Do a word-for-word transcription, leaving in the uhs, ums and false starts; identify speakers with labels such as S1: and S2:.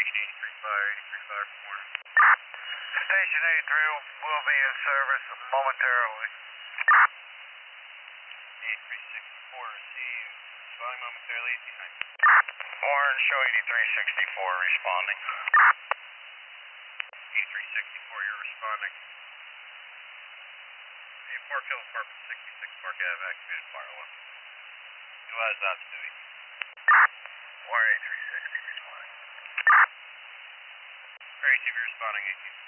S1: Station eighty-three fire, eighty-three fire for morning. Station eighty-three will be in service momentarily. eighty-three sixty-four received, responding momentarily, eighteen ninety. Warren, show eighty-three sixty-four responding. eighty-three sixty-four, you're responding. The Park Hill Apartment sixty-six Park Ave activated fire alarm. Who has that, Stewie? Warren eighty-three sixty responding. thirty-two responding, eighteen.